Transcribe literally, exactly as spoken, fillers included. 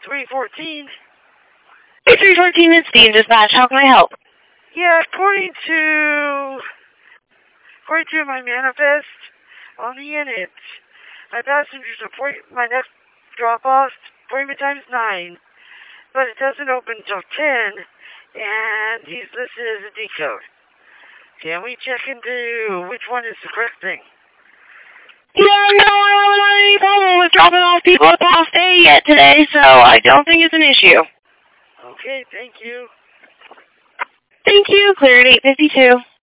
three fourteen. three fourteen is Steve Dispatch. How can I help? Yeah, according to, according to my manifest on the unit, my passenger's appointment, my next drop-off appointment time is nine, but it doesn't open until ten, and he's listed as a decode. Can we check into which one is the correct thing? Yeah, no, I haven't had any problem with dropping off people at past eight yet today, so I don't think it's an issue. Okay, thank you. Thank you. Clear at eight fifty-two.